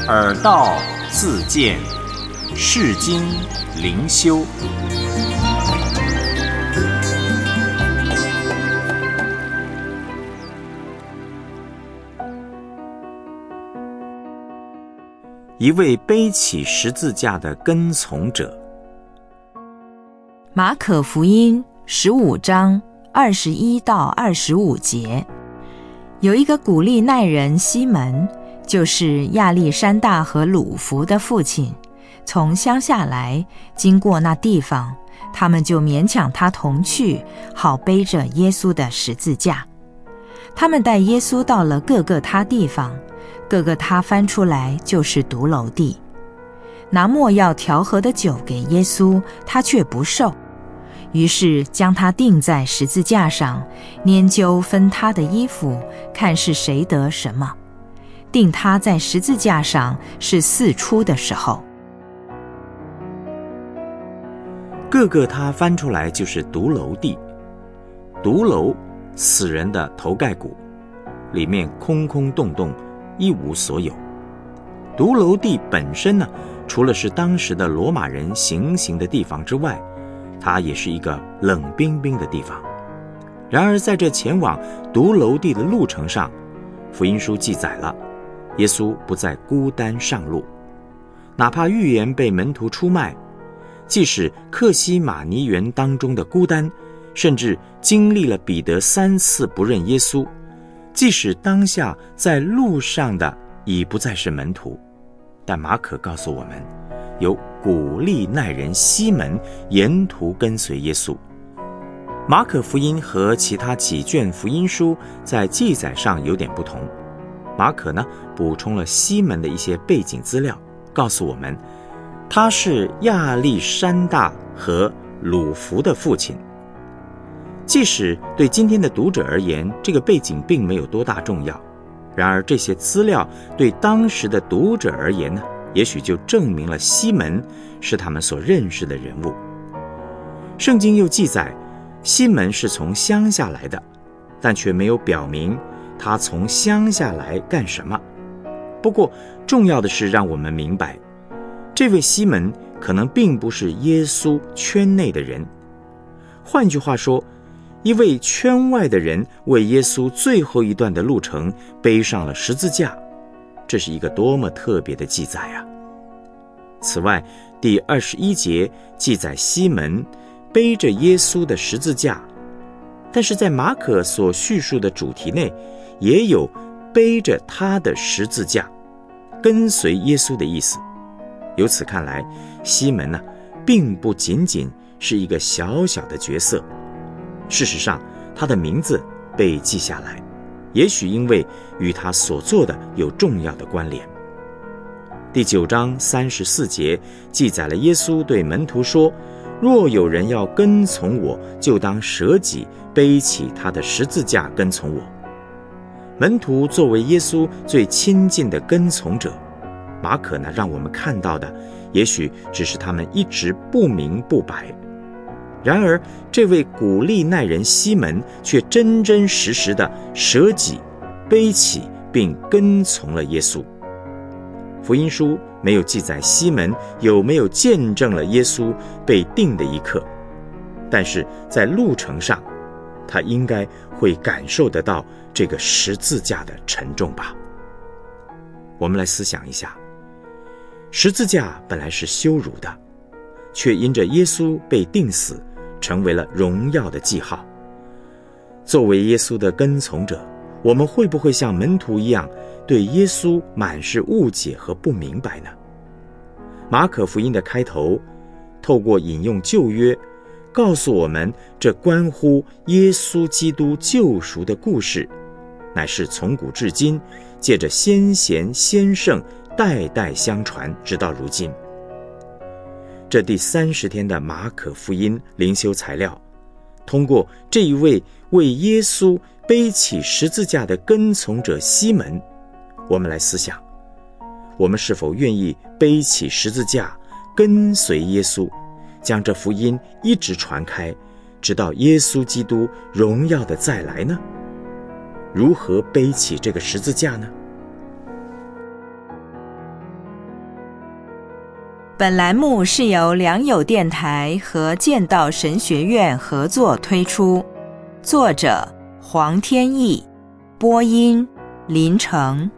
耳道自见，世经灵修。一位背起十字架的跟从者。 马可福音15章21到25节，有一个古利奈人西门，就是亚历山大和鲁孚的父亲，从乡下来，经过那地方，他们就勉强他同去，好背着耶稣的十字架。他们带耶稣到了各个他地方，各个他翻出来就是独楼地。拿没药调和的酒给耶稣，他却不受，于是将他钉在十字架上，拈阄分他的衣服，看是谁得什么。钉他在十字架上是巳初的时候。 各个他翻出来就是独楼地。独楼，死人的头盖骨，里面空空洞洞，一无所有。独楼地本身呢，除了是当时的罗马人行刑的地方之外，它也是一个冷冰冰的地方。然而在这前往独楼地的路程上，福音书记载了耶稣不再孤单上路，哪怕预言被门徒出卖，即使客西马尼园当中的孤单，甚至经历了彼得3次不认耶稣，即使当下在路上的已不再是门徒，但马可告诉我们，有古利奈人西门沿途跟随耶稣。马可福音和其他几卷福音书在记载上有点不同，马可呢补充了西门的一些背景资料，告诉我们他是亚历山大和鲁孚的父亲。即使对今天的读者而言，这个背景并没有多大重要，然而这些资料对当时的读者而言呢，也许就证明了西门是他们所认识的人物。圣经又记载西门是从乡下来的，但却没有表明他从乡下来干什么。不过重要的是让我们明白，这位西门可能并不是耶稣圈内的人。换句话说，一位圈外的人为耶稣最后一段的路程背上了十字架，这是一个多么特别的记载啊！此外，第21节记载西门背着耶稣的十字架，但是在马可所叙述的主题内，也有背着他的十字架跟随耶稣的意思。由此看来，西门呢，并不仅仅是一个小小的角色。事实上，他的名字被记下来，也许因为与他所做的有重要的关联。第9章34节记载了耶稣对门徒说，若有人要跟从我，就当舍己，背起他的十字架跟从我。门徒作为耶稣最亲近的跟从者，马可呢，让我们看到的也许只是他们一直不明不白。然而这位古利奈人西门却真真实实的舍己背起并跟从了耶稣。福音书没有记载西门有没有见证了耶稣被钉的一刻，但是在路程上他应该会感受得到这个十字架的沉重吧。我们来思想一下，十字架本来是羞辱的，却因着耶稣被钉死成为了荣耀的记号。作为耶稣的跟从者，我们会不会像门徒一样对耶稣满是误解和不明白呢？马可福音的开头透过引用旧约，告诉我们这关乎耶稣基督救赎的故事，乃是从古至今借着先贤先圣代代相传，直到如今。这第30天的马可福音灵修材料，通过这一位为耶稣背起十字架的跟从者西门，我们来思想，我们是否愿意背起十字架跟随耶稣，将这福音一直传开，直到耶稣基督荣耀的再来呢？如何背起这个十字架呢？ 本栏目是由良友电台和剑道神学院合作推出，作者黄天意，播音林成。